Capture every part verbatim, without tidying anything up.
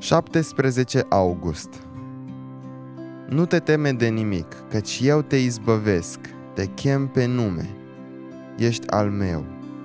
șaptesprezece august. Nu te teme de nimic, căci eu te izbăvesc, te chem pe nume, ești al meu.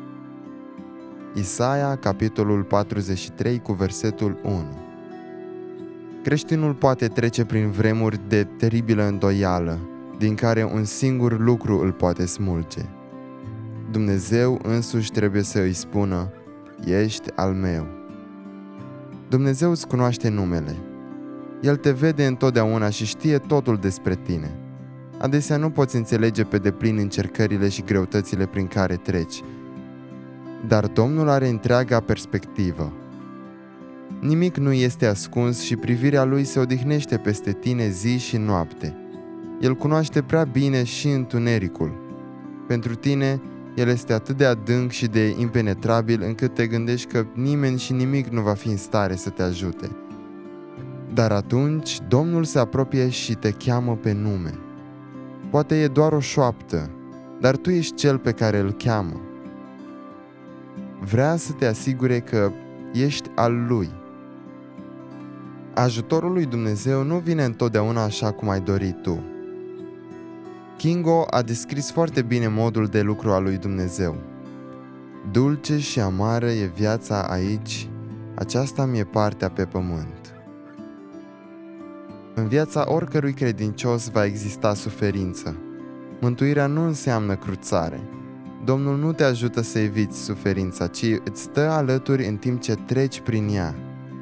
Isaia, capitolul patruzeci și trei, cu versetul unu. Creștinul poate trece prin vremuri de teribilă îndoială, din care un singur lucru îl poate smulge. Dumnezeu însuși trebuie să îi spună: ești al meu. Dumnezeu îți cunoaște numele. El te vede întotdeauna și știe totul despre tine. Adesea nu poți înțelege pe deplin încercările și greutățile prin care treci, dar Domnul are întreaga perspectivă. Nimic nu este ascuns și privirea Lui se odihnește peste tine zi și noapte. El cunoaște prea bine și întunericul. Pentru tine, El este atât de adânc și de impenetrabil încât te gândești că nimeni și nimic nu va fi în stare să te ajute. Dar atunci Domnul se apropie și te cheamă pe nume. Poate e doar o șoaptă, dar tu ești cel pe care îl cheamă. Vrea să te asigure că ești al Lui. Ajutorul lui Dumnezeu nu vine întotdeauna așa cum ai dorit tu. Kingo a descris foarte bine modul de lucru al lui Dumnezeu. Dulce și amară e viața aici, aceasta mi-e partea pe pământ. În viața oricărui credincios va exista suferință. Mântuirea nu înseamnă cruțare. Domnul nu te ajută să eviți suferința, ci îți stă alături în timp ce treci prin ea.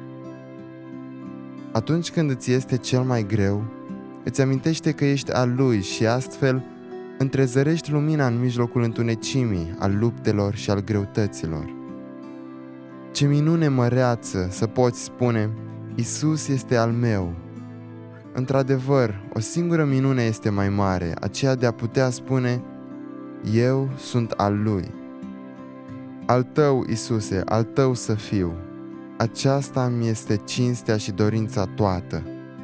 Atunci când îți este cel mai greu, îți amintește că ești al Lui și astfel întrezărești lumina în mijlocul întunecimii, al luptelor și al greutăților. Ce minune măreață să poți spune: Isus este al meu! Într-adevăr, o singură minune este mai mare, aceea de a putea spune: eu sunt al Lui. Al Tău, Isuse, al Tău să fiu. Aceasta mi este cinstea și dorința toată.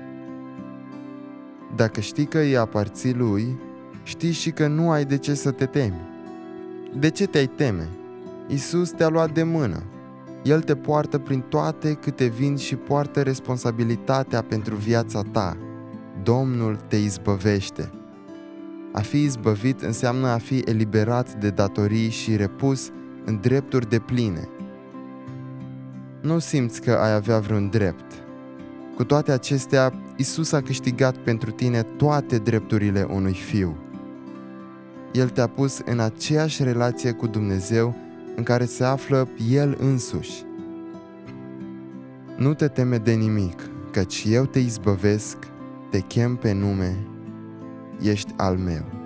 Dacă știi că îi aparții Lui, știi și că nu ai de ce să te temi. De ce te-ai teme? Isus te-a luat de mână. El te poartă prin toate câte vin și poartă responsabilitatea pentru viața ta. Domnul te izbăvește. A fi izbăvit înseamnă a fi eliberat de datorii și repus în drepturi depline. Nu simți că ai avea vreun drept. Cu toate acestea, Isus a câștigat pentru tine toate drepturile unui fiu. El te-a pus în aceeași relație cu Dumnezeu în care se află El însuși. Nu te teme de nimic, căci eu te izbăvesc, te chem pe nume, ești al meu.